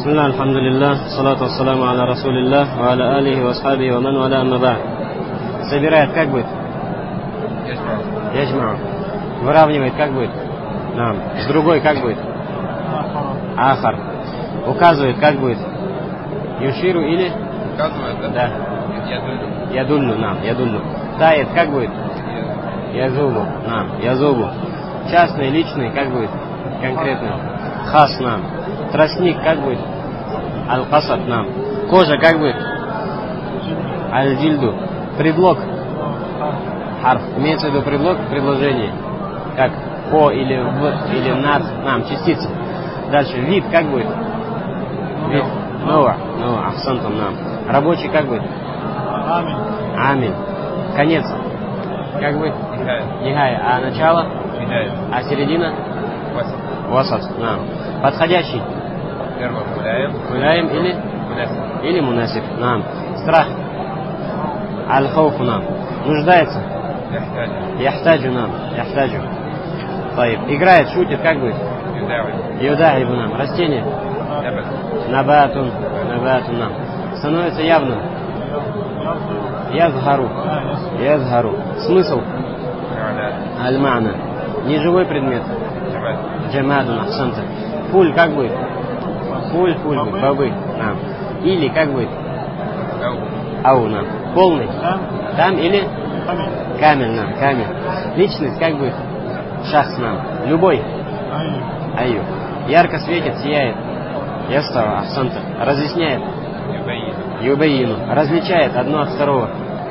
Бисмилlah, алхамдулиллах, салату вассаламу аля расулиллах, ва аля алихи ва асхабихи ва ман валя амма ба'д. Собирает, как будет? Яджмау. Выравнивает, как будет? Нам. С другой, как будет? Ахар. Указывает, как будет? Юширу или? Указывает, да? Да. Ядульну. Ядульну. Тает, как будет? Язубу. Язубу. Частный, личный, как будет? Конкретный. Хас нам. Тростник, как будет? Аль-Касад нам. Кожа, как будет? Аль-Джильду. Предлог. Харф. Имеется в виду предлог в предложении. Как по или в или над нам. Частица. Дальше. Вид, как будет? Вид. Нова. Ахсантум нам. Рабочий, как будет? Амин. Конец. Как будет? Нихая. А начало? А середина? Васат. Нам. Подходящий. Муляем или мунасиб. Нам. Страх. Аль-хауфу нам. Нуждается. Яхтаджу нам. Яхтаджу. Играет, шутит, как будет? Юдаибу нам. Растение. Набатун нам. Становится явным. Язхару. Смысл. Аль-мана. Неживой предмет. Джамадун ахсанта. Фуль, как будет? Фуль будет. Бабы. Нам. Или, как будет? Ау нам. Полный. Там или? Камель нам. Камель. Личность, как будет? Шахс нам. Любой. Аю. Ярко светит, сияет. Ястава ахсанта. Разъясняет. Юбайину. Различает одно от второго.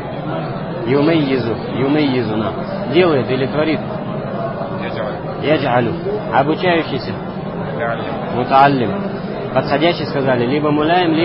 Юмейизу нам. Делает или творит. Яджалю. Обучающийся. Мутааллим. Подходящий сказали. Либо муляем,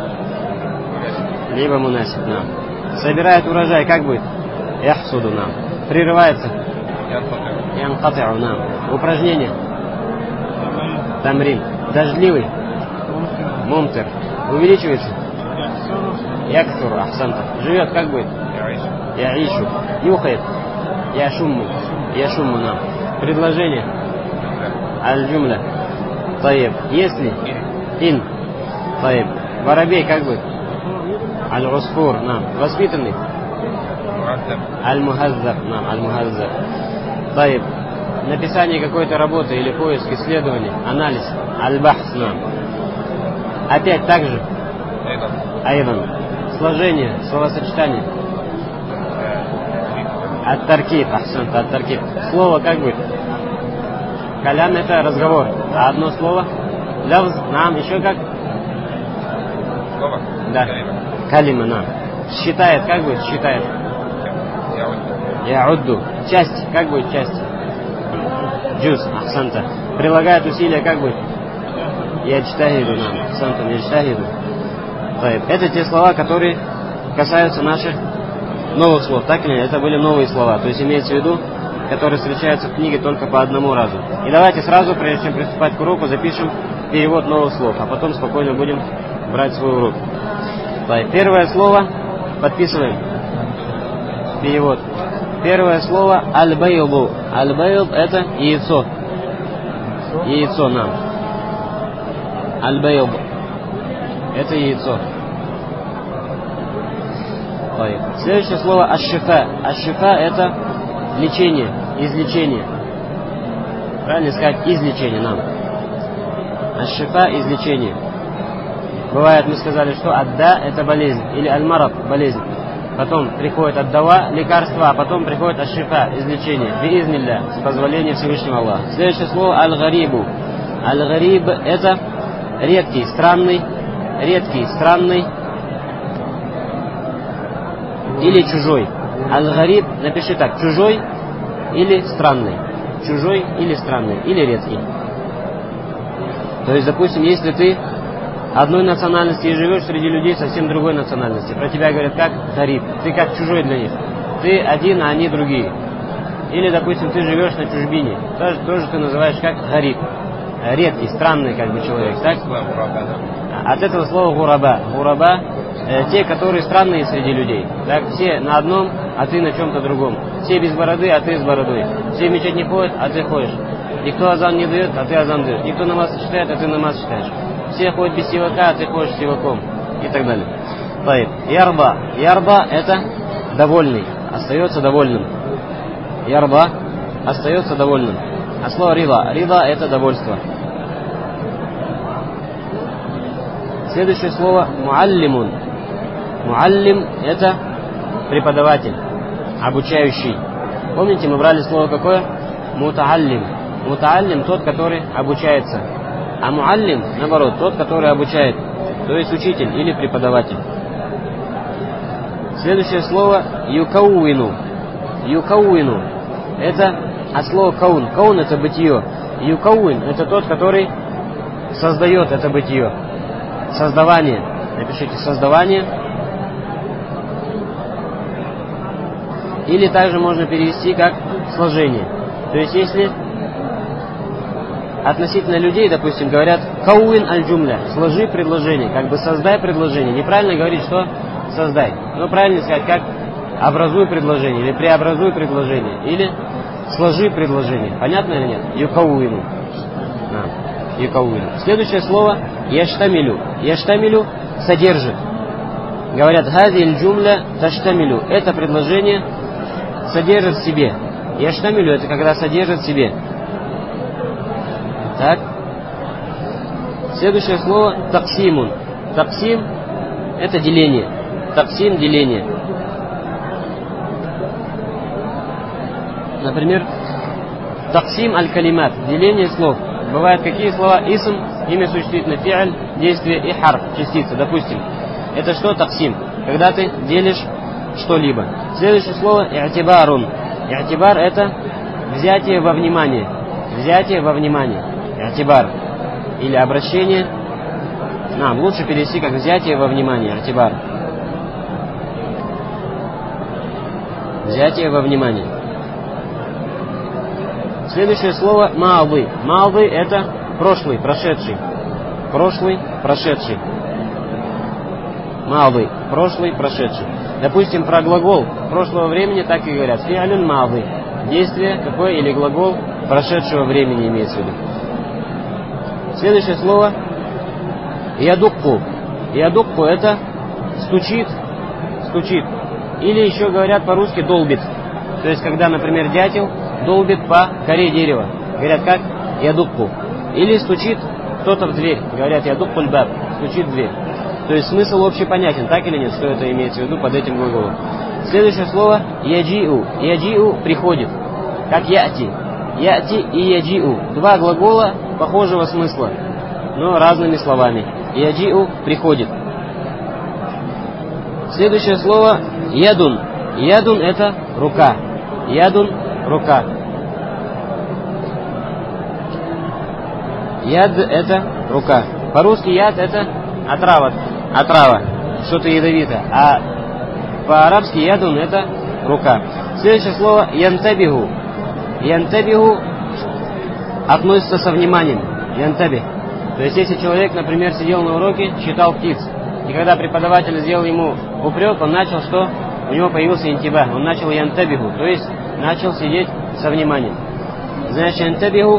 либо мунасиб нам. Собирает урожай, как будет? Яхсуду нам. Прерывается. Янкати'у нам. Упражнение. Тамрин. Дождливый. Мумтир. Увеличивается. Яксуру ахсанта. Живет, как будет? Яишу. Нюхает. Яшумму нам. Предложение. Аль-джумля. Таиб. Если. Ин. Таиб. Воробей, как будет? Аль-Усфур. Нам. Воспитанный. Аль-Мухаззаб. Нам. Аль-Мухаззаб. Таиб. Написание какой-то работы или поиск, исследование, анализ. Аль-Бахс. Нам. Опять так же. Айдан. Сложение, словосочетание. Ат-таркиб. Ахсанта. Ат-таркиб. Слово как будет? Калям — это разговор. А одно слово? Лавз. Нам. Еще как? Слово? Да. Калима. Нам. Считает. Как будет? Считает. Яудду. Часть. Как будет часть? Джуз. Ахсанта. Прилагает усилия. Как будет? Яджтахиду. Нам. Ахсанта. Яджтахиду. Это те слова, которые касаются наших новых слов. Так или нет? Это были новые слова. То есть имеется в виду, которые встречаются в книге только по одному разу. И давайте сразу, прежде чем приступать к уроку, запишем перевод новых слов, а потом спокойно будем брать свой урок. Первое слово подписываем. Перевод. Первое слово аль-байду. Аль-байд — это яйцо. Яйцо нам. Аль-байд. Это яйцо. Следующее слово аш-шифа. Аш-шифа — это лечение, излечение. Правильно сказать излечение нам. Аш-шифа — излечение. Бывает, мы сказали, что адда — это болезнь. Или аль-мараб — болезнь. Потом приходит аддава — лекарство, а потом приходит аш-шифа — излечение. Би-изнилля, с позволения Всевышнего Аллаха. Следующее слово аль-гарибу. Аль-гариб — это редкий, странный или чужой. Аль-гариб, напиши так, чужой или странный. Чужой или странный, или редкий. То есть, допустим, если ты одной национальности и живешь среди людей совсем другой национальности, про тебя говорят как гариб, ты как чужой для них. Ты один, а они другие. Или, допустим, ты живешь на чужбине, тоже ты называешь как гариб. Редкий, странный как бы человек, так? От этого слова гураба. Гураба те, которые странные среди людей. Так, все на одном, а ты на чем-то другом. Все без бороды, а ты с бородой. Все в мечеть не ходят, а ты ходишь. Никто азан не дает, а ты азан даешь. Никто намаз читает, а ты намаз читаешь. все ходят без сивака, а ты ходишь с сиваком. И так далее. Ярба. Ярба это довольный, остается довольным. Ярба остается довольным. А слово рида. Рида это довольство. Следующее слово муаллимун. Муаллим это преподаватель, обучающий. Помните, мы брали слово какое? Мутааллим. Мутааллим тот, который обучается. А муаллим, наоборот, тот, который обучает. То есть учитель или преподаватель. Следующее слово юкауину. Юкауину. Это от слова каун. Каун это бытие. Юкауин это тот, который создает это бытие. Создавание. Напишите создавание. Или также можно перевести как сложение. То есть если относительно людей, допустим, говорят кауин аль-джумля, сложи предложение, как бы создай предложение. Неправильно говорить, что создай. Но правильно сказать, как образуй предложение, или преобразуй предложение, или сложи предложение. Понятно или нет? Юкауину. Юкауину. Следующее слово яштамилю. Яштамилю содержит. Говорят хази аль-джумля таштамилю. Это предложение содержит в себе. Яштамилю это когда содержит в себе. Так. Следующее слово таксимун. Таксим это деление. Таксим деление. Например, таксим аль-калимат, деление слов. Бывают какие слова? Исм, имя существительное, фи'аль, действие и харф, частица. Допустим, это что таксим? Когда ты делишь что-либо. Следующее слово и'тибарун. И'тибар это взятие во внимание. Взятие во внимание. И'тибар. Или обращение. Лучше перевести как взятие во внимание. И'тибар. Взятие во внимание. Следующее слово маады. Маады это прошлый, прошедший. Прошлый, прошедший. Маады. Прошлый, прошедший. Допустим, про глагол прошлого времени так и говорят. Фи'алюн маады. Действие какое или глагол прошедшего времени имеется в виду. Следующее слово ядукку. Ядукку это стучит, стучит. Или еще говорят по-русски долбит. То есть, когда, например, дятел долбит по коре дерева. Говорят как? Ядукку. Или стучит кто-то в дверь. Говорят ядуккуль баб. Стучит в дверь. То есть смысл общепонятен, так или нет, что это имеется в виду под этим глаголом. Следующее слово яджиу. Яджиу приходит. Как яти. Яти и яджиу. Два глагола похожего смысла, но разными словами. Яджиу приходит. Следующее слово ядун. Ядун это рука. Ядун рука. Яд это рука. По-русски яд это отрава. Отрава. Что-то ядовитое. А по-арабски ядун это рука. Следующее слово янтабиху. Янтабиху относится со вниманием. Янтабих. То есть если человек, например, сидел на уроке, считал птиц, и когда преподаватель сделал ему упрек, он начал что? У него появился янтиба. Он начал янтабиху. То есть начал сидеть со вниманием. Значит, янтабиху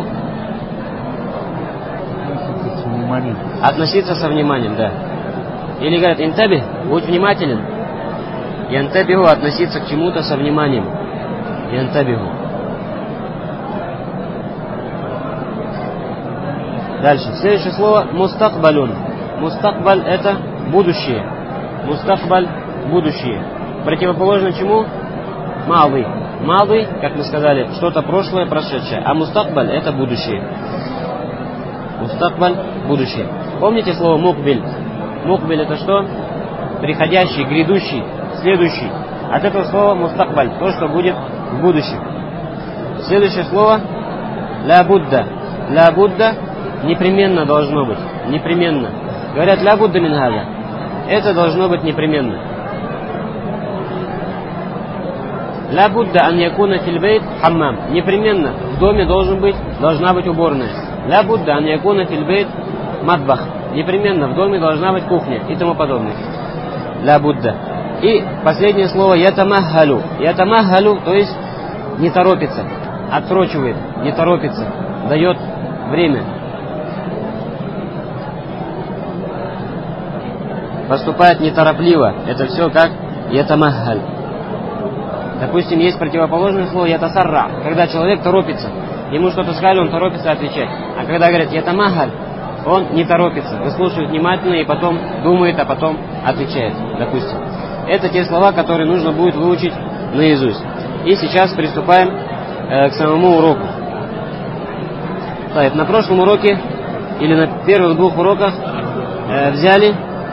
относиться со вниманием, да. Или говорят, интабих, будь внимателен. Янтабиху относиться к чему-то со вниманием. Янтабиху. Дальше. Следующее слово мустакбалюн. Мустакбаль это будущее. Мустакбаль будущее. Противоположно чему? Мады. Мады, как мы сказали, что-то прошлое, прошедшее. А мустакбаль это будущее. Мустакбаль будущее. Помните слово мукбиль? Мукбиль это что? Приходящий, грядущий, следующий. От этого слова мустакбаль, то, что будет в будущем. Следующее слово ля будда. Ля будда непременно должно быть. Непременно. Говорят ля будда мин хаза. Это должно быть непременно. Ля будда ан якуна фил бейт хаммам. Непременно в доме должна быть уборная. Ля будда ан якуна фил бейт матбах. Непременно в доме должна быть кухня и тому подобное. Ля будда. И последнее слово ятамахалю. Ятамахалю, то есть не торопится, отсрочивает, не торопится, дает время. поступает неторопливо. Это все как ятамахаль. Допустим, есть противоположное слово ятасарра, когда человек торопится. Ему что-то сказали, он торопится отвечать. А когда говорят ятамахаль, он не торопится, выслушивает внимательно и потом думает, а потом отвечает, допустим. Это те слова, которые нужно будет выучить наизусть. И сейчас приступаем к самому уроку. Так, на прошлом уроке, или на первых двух уроках, взяли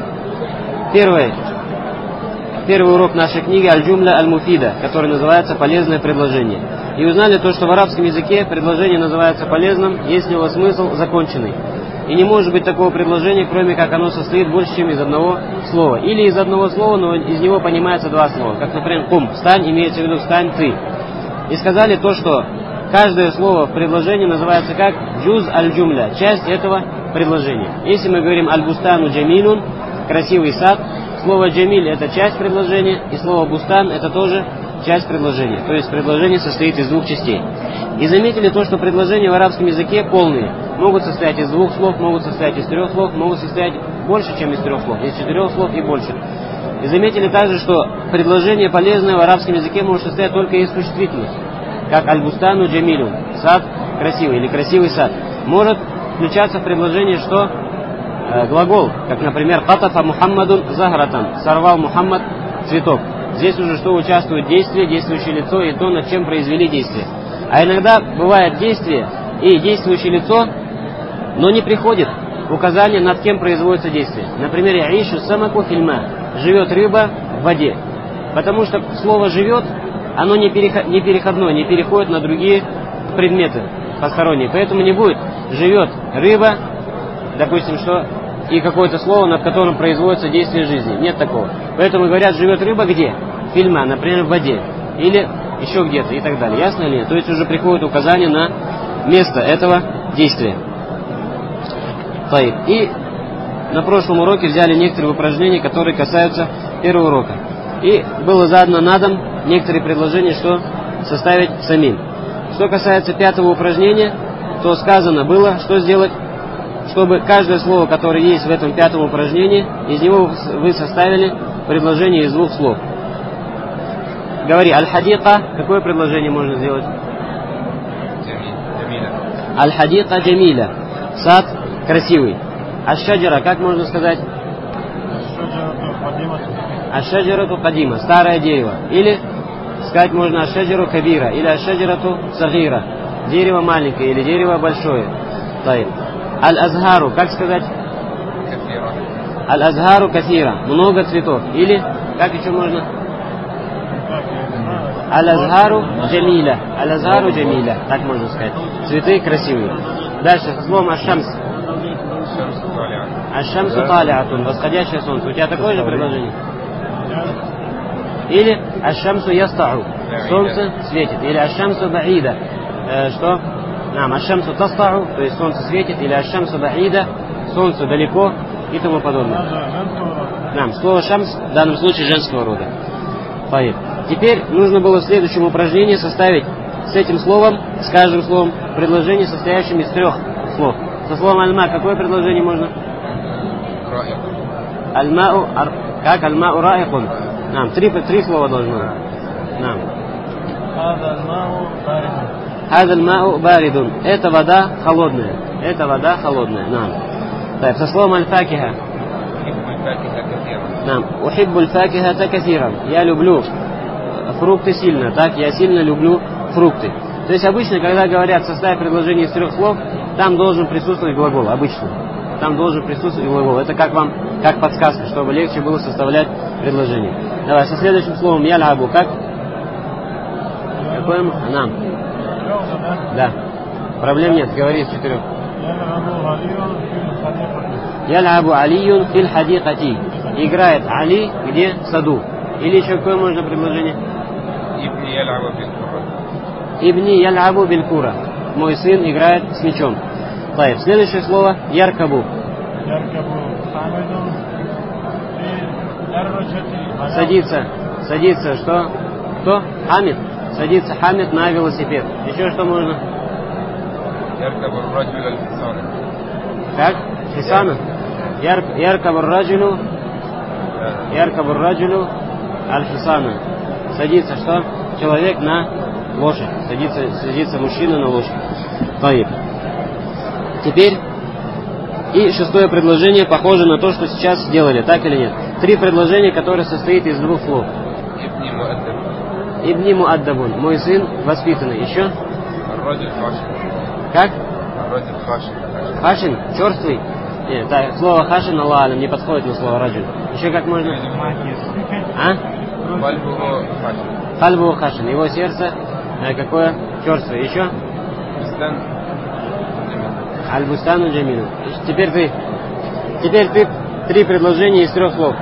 первый урок нашей книги «Аль-Джумля Аль-Муфида», который называется «Полезное предложение». И узнали то, что в арабском языке предложение называется полезным, если его смысл законченный. И не может быть такого предложения, кроме как оно состоит больше, чем из одного слова. Или из одного слова, но из него понимается два слова. Как, например, «кум» – «встань», имеется в виду «встань ты». И сказали то, что каждое слово в предложении называется как «джуз аль-джумля», часть этого предложения. Если мы говорим «аль-бустану джамилун», «красивый сад», слово «джамиль» – это часть предложения, и слово «бустан» – это тоже часть предложения. То есть предложение состоит из двух частей. И заметили то, что предложения в арабском языке полные. Могут состоять из двух слов, могут состоять из трех слов, могут состоять больше, чем из трех слов, из четырех слов и больше. И заметили также, что предложение полезное в арабском языке может состоять только из существительных, как «аль-бустану джамилю» – сад красивый или красивый сад. Может включаться в предложение, что глагол, как, например, «катафа Мухаммадун захратан» – «сорвал Мухаммад цветок». Здесь уже что участвует действие, действующее лицо и то, над чем произвели действие. А иногда бывает действие и действующее лицо, но не приходит указание, над кем производится действие. Например, «яишу самаку фильма» – «живет рыба в воде». Потому что слово «живет» оно не переходное, не переходит на другие предметы посторонние. Поэтому не будет «живет рыба», допустим, что и какое-то слово, над которым производится действие жизни. Нет такого. Поэтому говорят, живет рыба где? Фильма, например, в воде. Или еще где-то и так далее. Ясно ли? То есть уже приходит указание на место этого действия. И на прошлом уроке взяли некоторые упражнения, которые касаются первого урока. И было задано на дом некоторые предложения, что составить самим. Что касается пятого упражнения, то сказано было, что сделать, чтобы каждое слово, которое есть в этом пятом упражнении, из него вы составили предложение из двух слов. Говори, аль-хадика, какое предложение можно сделать? Аль-хадика джамиля, сад красивый. Аш-шаджара, как можно сказать? Аш-шаджарату кадима, старое дерево. Или сказать можно аш-шаджару кабира, или аш-шаджарату сагира, дерево маленькое или дерево большое. Аль-азхару, как сказать? Аль-азхару кафира, много цветов. Или, как еще можно? Аль-азхару джамиля, аль-азхару джамиля, так можно сказать. Цветы красивые. Дальше, со словом аш-шамс. Аш-шамсу талиатун, восходящее солнце. У тебя такое же предложение? Или аш-шамсу ястау, солнце светит. Или аш-шамсу баида, что? Аш-шамсу тастау, то есть солнце светит, или аш-шамсу баида, солнце далеко и тому подобное. Слово шамс в данном случае женского рода. Теперь нужно было в следующем упражнении составить с этим словом, с каждым словом, предложение, состоящим из трех слов. Со словом аль-ма какое предложение можно? Аль-мау, как аль-мау раихун. Три слова должно быть. Хаза аль-мау баридун. Это вода холодная. Это вода холодная. Со словом аль-факиха. Ухиббу аль-факихата касиран. Я люблю фрукты сильно. Так, я сильно люблю фрукты. То есть обычно, когда говорят составь предложение из трех слов, там должен присутствовать глагол. Обычно. Там должен присутствовать глагол. Это как вам, как подсказка, чтобы легче было составлять предложение. Давай, со следующим словом ял'абу. Как? Какое? Да. Проблем нет, говори из четырех. Ял'абу алиюн фил хадикати. Играет Али где? В саду. Или еще какое можно предложение? Ибни ял'абу биль-кура. Мой сын играет с мячом. Следующее слово яркабу. Садится, что? Кто? Хамид. Садится Хамид на велосипед. Еще что можно? Как? Хисана. Яркабу раджулю Яркабур раджулю аль-хисана. Садится что? Человек на лошадь. Садится мужчина на лошадь. Таиб. Теперь и шестое предложение похоже на то, что сейчас сделали, так или нет? Три предложения, которые состоят из двух слов. Ибни муаддабун. Мой сын воспитанный. Еще? Как? Хашин? Черствый? Нет, так, слово хашин, Аллах алям, не подходит на слово раджуль. Еще как можно? А? Кальбу хашин. Его сердце какое? Черствое. Еще? Аль-Бустану Джамилю. Теперь ты три предложения из трех слов.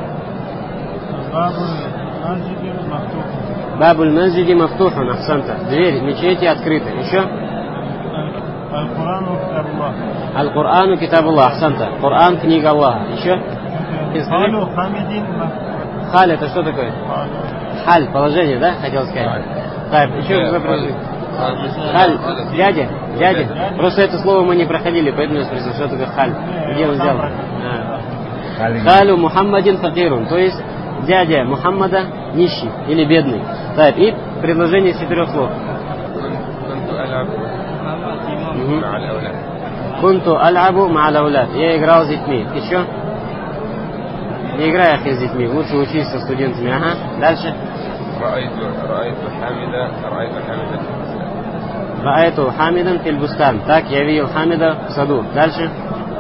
Бабуль Маджиди Мафтухун Ахсанта. Дверь мечети открыта. Еще? Аль-Курану Китабуллах. Ахсанта. Коран книга Аллаха. Еще? Халь это что такое? Халь, положение, да? Хотел сказать. Так, еще какое предложение? Халь, дядя. Просто это слово мы не проходили, поэтому я спросил, что такое халь. Где он взял? Халю Мухаммадин факирун, то есть дядя Мухаммада нищий или бедный. Так, и предложение из 4 слов. Кунту аль-абу ма'ал-аулад. Я играл с детьми. Еще? Не играй с детьми, лучше учись со студентами. Ага. Дальше. Раайту Хамидан фильбустан. Так, я видел Хамида в саду. Дальше.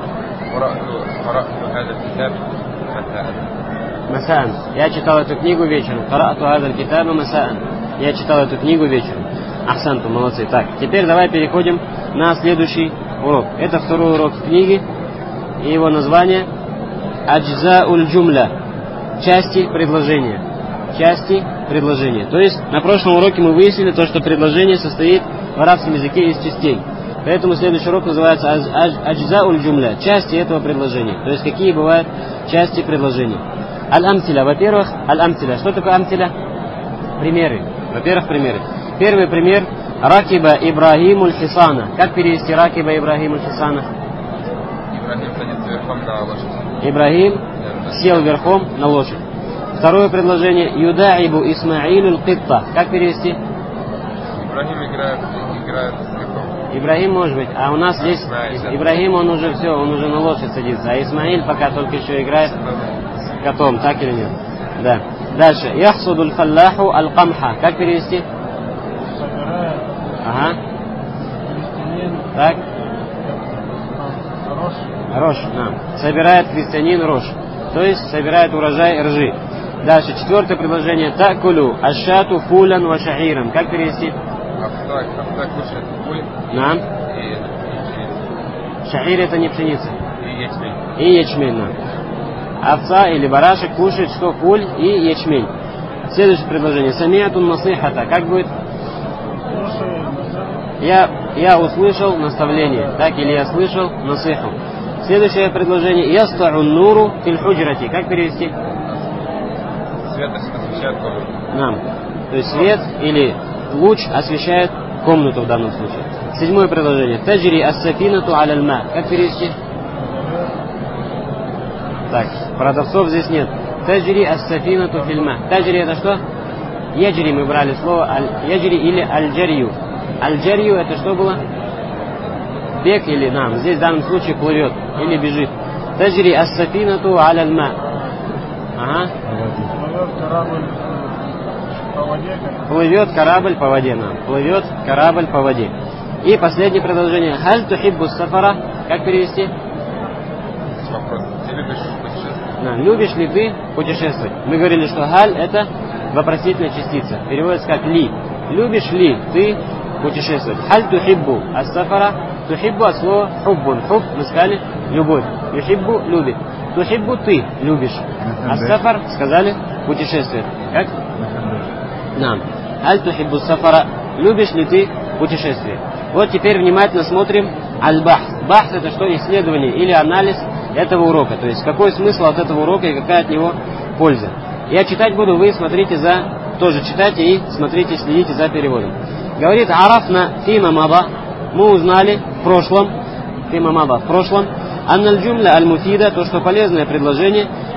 Масаан. Я читал эту книгу вечером. Караату хазаль китаба масаан. Я читал эту книгу вечером. Ахсанту, молодцы. Так, теперь давай переходим на следующий урок. Это второй урок книги. И его название Аджзауль джумля. Части предложения. Части предложения. То есть на прошлом уроке мы выяснили то, что предложение состоит в арабском языке из частей. Поэтому следующий урок называется Аджзауль джумля. Части этого предложения. То есть какие бывают части предложения. Аль-амтиля. Во-первых, аль-амтиля. Что такое амтиля? Примеры. Во-первых, примеры. Первый пример. Ракиба Ибрахимуль хисана. Как перевести Ракиба Ибрахимуль хисана? Ибрахим садится верхом на лошадь. Ибрахим сел верхом на лошадь. Второе предложение. Юдаибу Исмаилюль китта. Как перевести? Ибрахим играет с котом. Ибрахим может быть. А у нас здесь Ибрахим, он уже все, он уже на лошадь садится. А Исмаиль пока только еще играет с котом. Так или нет? Да. Дальше. Яхсудуль фаллаху аль-камха. Как перевести? Ага. Так. Рожь. Да. Собирает крестьянин рожь. То есть собирает урожай ржи. Дальше. Четвертое предложение. Такулю ашату фулян ва шахиран. Как перевести? Овца кушает фуль. Да. И шахир это не пшеница. И ячмень. И ячмень. Да. Овца или барашек кушает что? Фуль и ячмень. Следующее предложение. Самиатун насихата. Как будет? Я услышал наставление. Так, или я слышал насиху. Следующее предложение. Яста'ун нуру фил худжрати. Как перевести? Свет освещает комнату. Нам. То есть свет или луч освещает комнату в данном случае. Седьмое предложение. Таджри ас-сафинату аль-ма. Как перевести? Так, продавцов здесь нет. Таджри ас-сафинату фильма. Таджри это что? Яджри мы брали слово яджри или аль-джарью. Аль-джарью это что было? Бег или нам. Здесь в данном случае плывет или бежит. Таджри ас-сафинату аль-ма. Ага. Плывет корабль по воде нам. Плывет корабль по воде. И последнее предложение. Халь тухиббу сафара. Как перевести? Вопрос. Ты любишь путешествовать? Да. Любишь ли ты путешествовать? Мы говорили, что халь это вопросительная частица. Переводится как ли. Любишь ли ты путешествовать? Халь тухиббу ас-сафара. Тухиббу от слова хуббун. Хубб мы сказали любовь. Юхиббу любит. Тухиббу ты любишь. Ас-сафар сказали путешествие. Как? Нам. Аль тухиббу сафара. Любишь ли ты путешествие? Вот теперь внимательно смотрим аль-бахс. Бахс это что? Исследование или анализ этого урока. То есть какой смысл от этого урока и какая от него польза. Я читать буду, вы смотрите тоже читайте и смотрите, следите за переводом. Говорит арафна фима маба. Мы узнали в прошлом, фима маба в прошлом, анналь джумля аль-муфида, то, что полезное предложение,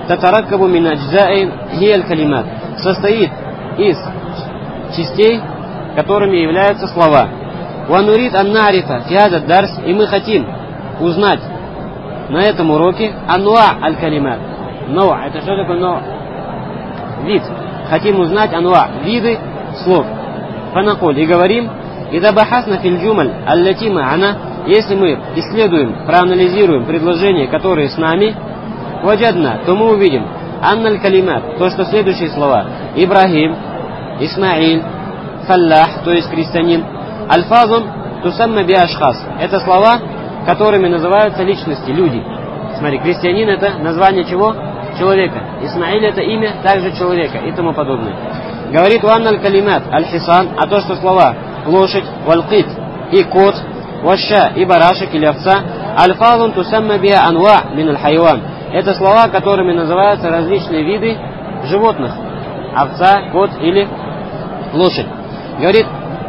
татараккабу мин аджзаин хияль калимат, состоит из частей, которыми являются слова. Ва нурид ан нарифа фи хаза дарс, и мы хотим узнать на этом уроке анва аль калимат. Нова, это что такое нова? Вид. Хотим узнать анва, виды слов. Фанакуль, и говорим, ида бахасна филь джумаль аллати ма'ана, если мы исследуем, проанализируем предложения, которые с нами, ваджадна, то мы увидим анналь калимат, то, что следующие слова: Ибрахим, Исмаиль, Фаллах, то есть крестьянин, альфазун тусамма би ашхас, это слова, которыми называются личности, люди. Смотри, крестьянин — это название чего? Человека. Исмаиль — это имя также человека и тому подобное. Говорит уанналь калимат аль-хисан, а то, что слова лошадь, валкит и кот, ваша и барашек или овца, альфазун тусамма би анва мин аль-хайван, это слова, которыми называются различные виды животных. Овца, кот или лошадь. Говорит,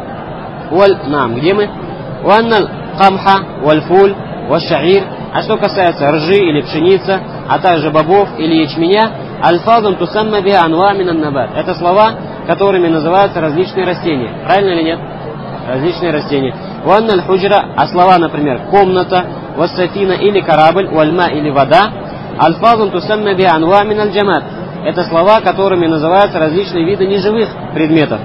где мы? Уанналь камха, вальфуль, вашаир, а что касается ржи или пшеница, а также бобов или ячменя, альфазун тусамма би анва мин ан-набат, это слова, которыми называются различные растения. Правильно или нет? Различные растения. Уанналь худжра, а слова, например, комната, вассафина или корабль, вальма или вода, альфазун тусамма би анва мин аль-джамат, это слова, которыми называются различные виды неживых предметов.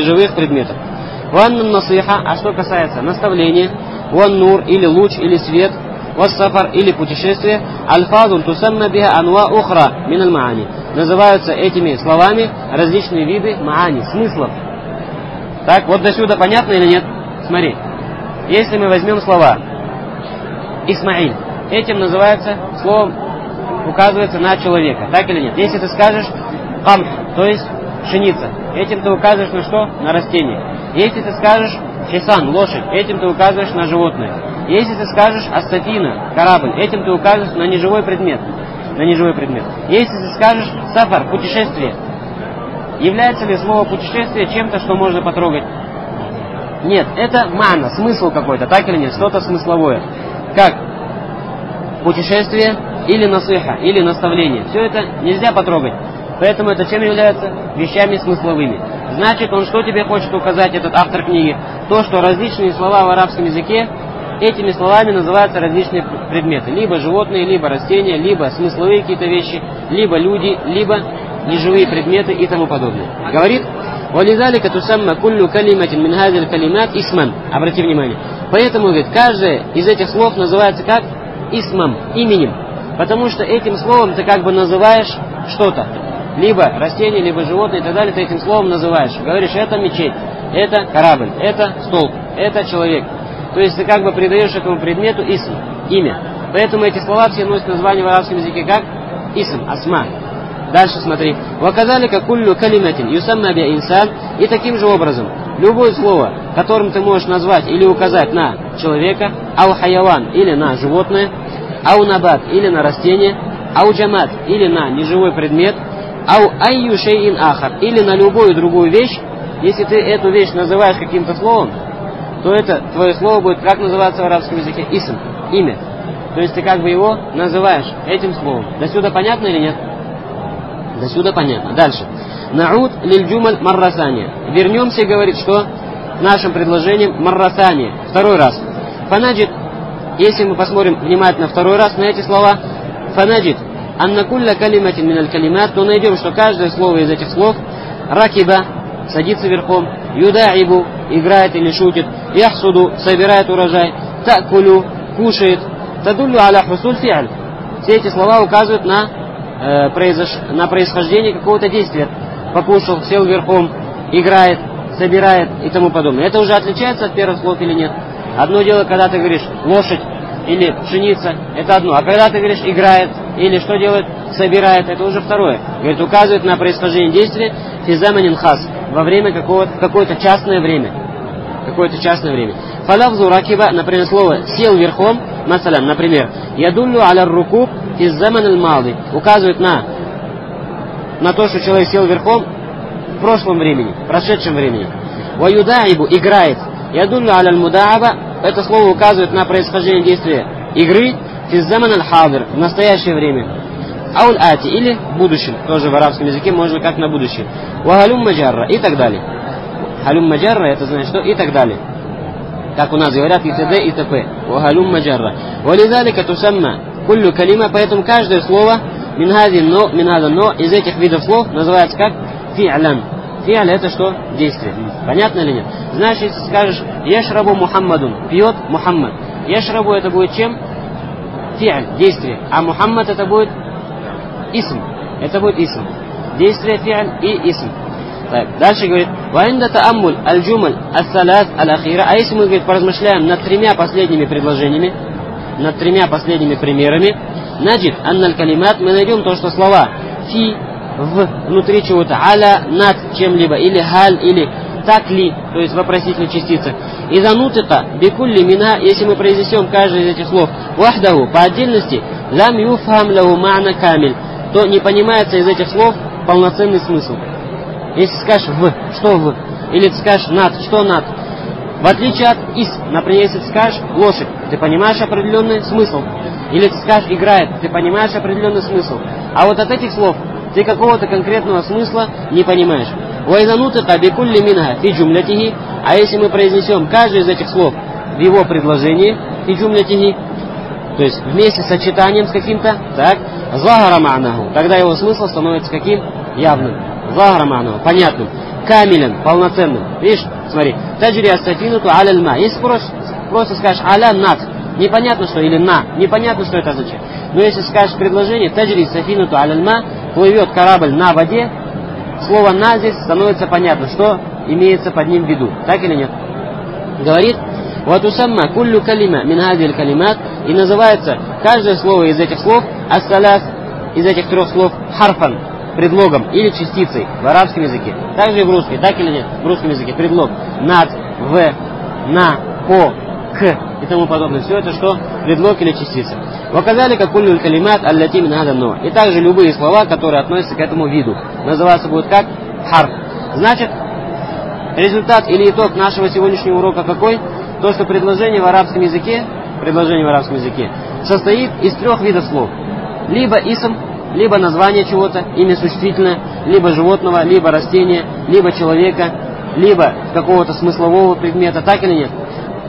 Ваннан насиха, а что касается наставления, ван-нур или луч или свет, вас-сафар или путешествие, альфазун тусамма биха анва ухра мин аль-маани, называются этими словами различные виды маани, смыслов. Так, вот до сюда понятно или нет? Смотри, если мы возьмем слова Исмаиль, этим называется словом, указывается на человека, так или нет? Если ты скажешь камх, то есть пшеница, этим ты указываешь на что? На растение. Если ты скажешь хисан, лошадь, этим ты указываешь на животное. Если ты скажешь астафина, корабль, этим ты указываешь на неживой предмет. Если ты скажешь сафар, путешествие, является ли слово путешествие чем-то, что можно потрогать? Нет, это мана, смысл какой-то, так или нет? Что-то смысловое. Как путешествие или насыха, или наставление. Все это нельзя потрогать. Поэтому это чем является? Вещами смысловыми. Значит, он что тебе хочет указать, этот автор книги? То, что различные слова в арабском языке, этими словами называются различные предметы. Либо животные, либо растения, либо смысловые какие-то вещи, либо люди, либо неживые предметы и тому подобное. Говорит, «Валидалика тусамма куллю калиматин мин хазиль калимат исман». Обрати внимание. Поэтому, говорит, каждое из этих слов называется как? Исмам, именем. Потому что этим словом ты как бы называешь что-то. Либо растение, либо животное и так далее, ты этим словом называешь. Говоришь, это мечеть, это корабль, это столб, это человек. То есть ты как бы придаешь этому предмету исм, имя. Поэтому эти слова все носят название в арабском языке как исм, асма. Дальше смотри. «Ваказалика куллю калиматин юсамма би инсан». И таким же образом, любое слово, которым ты можешь назвать или указать на человека, ау хайяван или на животное, ау набат или на растение, ау джамат или на неживой предмет, ау айю шейин ахар или на любую другую вещь, если ты эту вещь называешь каким-то словом, то это твое слово будет как называться в арабском языке? Исм, имя. То есть ты как бы его называешь этим словом. До сюда понятно или нет? До сюда понятно. Дальше. Науд лиль джумаль маррасания. Вернемся, говорит, что нашим предложением маррасания. Второй раз. Фанаджид, если мы посмотрим внимательно второй раз на эти слова, фанаджид анна кулля калиматин миналь калимат, то найдем, что каждое слово из этих слов ракиба, садится верхом, юдаибу, играет или шутит, яхсуду, собирает урожай, такулю, кушает, тадуллю аля хусуль фи'аль. Все эти слова указывают на происхождение какого-то действия. Покушал, сел верхом, играет, собирает и тому подобное. Это уже отличается от первых слов или нет? Одно дело, когда ты говоришь лошадь или пшеница, это одно. А когда ты говоришь играет или что делает, собирает, это уже второе. Говорит, указывает на происхождение действия физаманин хас, во время какое-то частное время. Фалавзу ракиба, например, слово сел верхом, масалям, например, ядуллю аля рукуб из заман аль-малди, указывает на то, что человек сел верхом в прошлом времени, в прошедшем времени. Ваюдаибу, играет. Ядуллю аля аль-мудааба, это слово указывает на происхождение действия игры из заман аль-хадр, в настоящее время. ауль ати, или в будущем, тоже в арабском языке можно как на будущее. Вагалюм маджарра и так далее. Халюм маджарра это значит что и так далее. Как у нас говорят и т.д. и т.п. Вагалюм маджарра. Валидалика тусамма куллю калима, поэтому каждое слово минхадано из этих видов слов называется как фи'лян. Фи'ль это что? Действие. Понятно или нет? Знаешь, если скажешь яшрабу Мухаммадун, пьет Мухаммад. Яшрабу это будет чем? Фи'ль, действие. А Мухаммад это будет исм. Это будет исм. Действие, фи'ль и исм. Так, дальше говорит, ваинда тааммуль аль-джумаль ас-салат аль-ахира. А если мы, говорит, поразмышляем над тремя последними предложениями, над тремя последними примерами, наджид анналь калимат, мы найдем то, что слова фи, внутри чего-то, аля, над чем-либо, или халь, или так ли, то есть вопросительная частица. И занутыка бикулли мина, если мы произнесем каждое из этих слов вахдаху по отдельности, лам юфхам лаху ма'на камиль, то не понимается из этих слов полноценный смысл. Если скажешь в, что в, или ты скажешь над, что над. В отличие от ис, например, если ты скажешь лошадь, ты понимаешь определенный смысл. Или ты скажешь играет, ты понимаешь определенный смысл. А вот от этих слов ты какого-то конкретного смысла не понимаешь. Вайзанутыка бикулли минха фи джумлятихи, а если мы произнесем каждый из этих слов в его предложении, фи джумлятихи, то есть вместе с сочетанием с каким-то, так, захара ма'наху, тогда его смысл становится каким? Явным. Захара ма'наху, понятным. Камилен, полноценным. Видишь, смотри, таджри ас-сафинату аля-лма. Если просто скажешь аля над, непонятно что, или на, непонятно что это означает. Но если скажешь предложение таджри ас-сафинату аля-лма, плывет корабль на воде, слово на здесь становится понятно, что имеется под ним в виду. Так или нет? Говорит, ватусамма куллю калима мин хадил калимат, и называется каждое слово из этих слов ас-салас, из этих трех слов харфан, предлогом или частицей в арабском языке. Также и в русском, так или нет? В русском языке предлог над, в, на, по, к и тому подобное. Все это что? Предлог или частица. Ваказали как куллю калимат аллати мин хадал но. И также любые слова, которые относятся к этому виду, называться будут как харф. Значит, результат или итог нашего сегодняшнего урока какой? То, что предложение в арабском языке состоит из трех видов слов. Либо исм, либо название чего-то, имя существительное, либо животного, либо растения, либо человека, либо какого-то смыслового предмета, так или нет?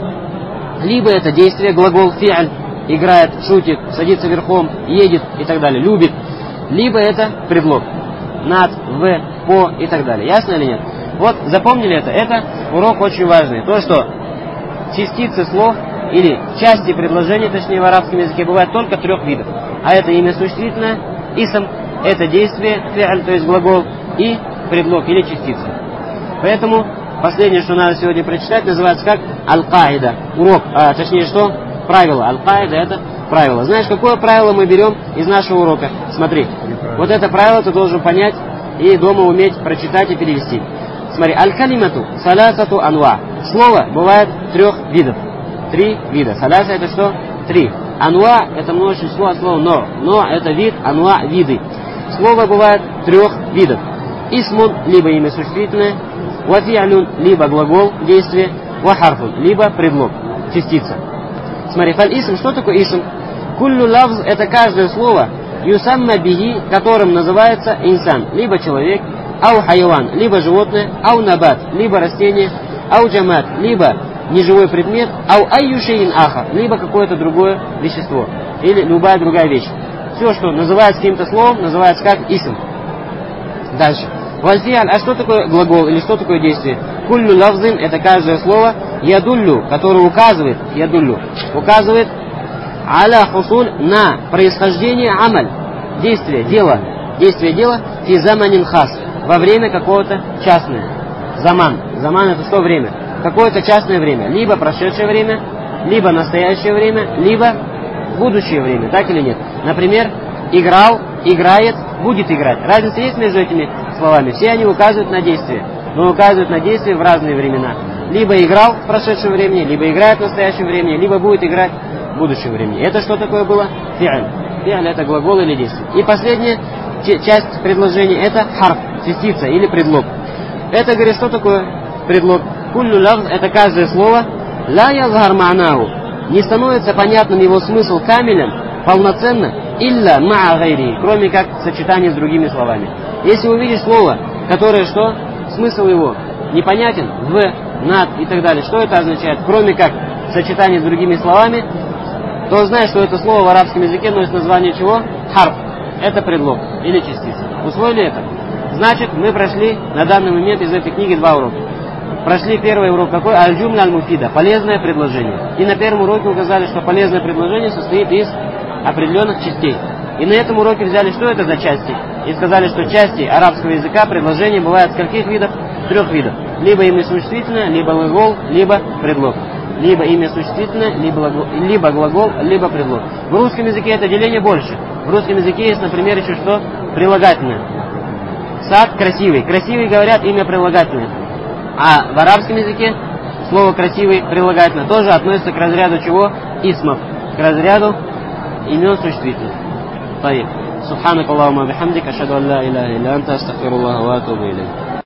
Либо это действие, глагол фи'аль, играет, шутит, садится верхом, едет и так далее, любит. Либо это предлог, над, в, по и так далее. Ясно или нет? Вот, запомнили это? Это урок очень важный. То, что частицы слов или части предложения, точнее в арабском языке, бывают только трех видов. А это имя существительное, исм, это действие, фи'аль, то есть глагол, и предлог или частица. Поэтому последнее, что надо сегодня прочитать, называется как аль-каида, урок, точнее что? Правило. Аль-каида это правило. Знаешь, какое правило мы берем из нашего урока? Смотри, вот это правило ты должен понять и дома уметь прочитать и перевести. Смотри, аль-калимату саласату анва. Слово бывает трех видов. Три вида. Саласа это что? Три. Анва это множество от слова но. Но это вид, анва виды. Слово бывает трех видов. Исмун, либо имя существительное, вафи'люн, либо глагол, действие, вахарфун, либо предлог, частица. Смотри, фаль-исм, что такое исм? Куллю лавз это каждое слово, юсамма бихи, которым называется инсан, либо человек, ау хайван, либо животное, ау набат, либо растение, ау джамат, либо неживой предмет, ау айюшейн аха, либо какое-то другое вещество, или любая другая вещь. Все, что называется каким-то словом, называется как исм. Дальше. Вальфиаль, а что такое глагол или что такое действие? Куллю лавзин это каждое слово, ядуллю, которое указывает, указывает аля хусуль на происхождение амаль, действие дела, фи заманин хас, во время какого-то частное. Заман это что время? Какое-то частное время, либо прошедшее время, либо настоящее время, либо будущее время, так или нет? Например, играл, играет, будет играть. Разница есть между этими словами? Все они указывают на действие, но указывают на действие в разные времена. Либо играл в прошедшем времени, либо играет в настоящем времени, либо будет играть в будущем времени. Это что такое было? Фи'аль. Фи'аль это глагол или действие. И последняя часть предложения это харф, частица или предлог. Это, говорит, что такое предлог? Куллю лавз это каждое слово, ла язгар ма'наху, не становится понятным его смысл камилен, полноценно, илля ма'а гайри, кроме как сочетание с другими словами. Если увидишь слово, которое что? Смысл его непонятен, в, над и так далее. Что это означает? Кроме как сочетание с другими словами, то знаешь, что это слово в арабском языке носит название чего? Харф. Это предлог или частица. Усвоили это? Значит, мы прошли на данный момент из этой книги 2 урока. Прошли первый урок какой? Аль-джумля аль-муфида. Полезное предложение. И на первом уроке указали, что полезное предложение состоит из определенных частей. И на этом уроке взяли, что это за части. И сказали, что части арабского языка предложения бывают скольких видов? 3 видов. Либо имя существительное, либо глагол, либо предлог. Либо имя существительное, либо глагол, либо предлог. В русском языке это деление больше. В русском языке есть, например, еще что? Прилагательное. Сад красивый. Красивый, говорят, имя прилагательное. А в арабском языке слово красивый прилагательное тоже относится к разряду чего? Исмов. К разряду имен существительных. Субханак Аллахумма бихамдик, ашхаду ан ла иляха илля анта, астагфируллаха ва атубу илейх.